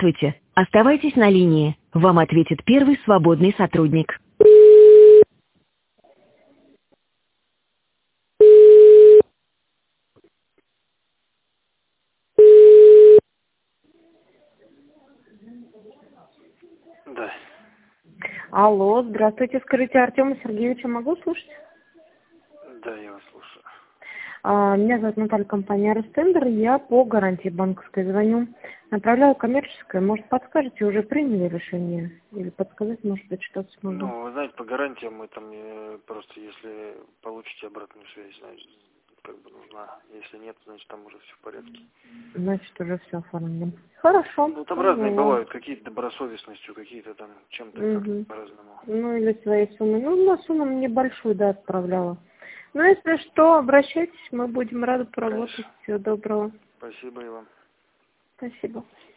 Здравствуйте. Оставайтесь на линии. Вам ответит первый свободный сотрудник. Да. Алло, здравствуйте. Скажите, Артема Сергеевича могу слушать? Да, я вас слушаю. Меня зовут Наталья, компания Ростендер. Я по гарантии банковской звоню. Направляю коммерческое. Может, подскажете, уже приняли решение? Или подсказать, может быть, что-то смогу? Ну, вы знаете, по гарантиям мы там просто, если получите обратную связь, значит, как бы нужна. Если нет, значит, там уже все в порядке. Значит, уже все оформлено. Хорошо. Ну, там разные Поняла. бывают, какие-то добросовестностью, какие-то там чем-то как-то по-разному. Ну, или своей суммы. Ну, на сумму небольшую, да, отправляла. Ну, если что, обращайтесь, мы будем рады поработать. Конечно. Всего доброго. Спасибо и вам. Спасибо.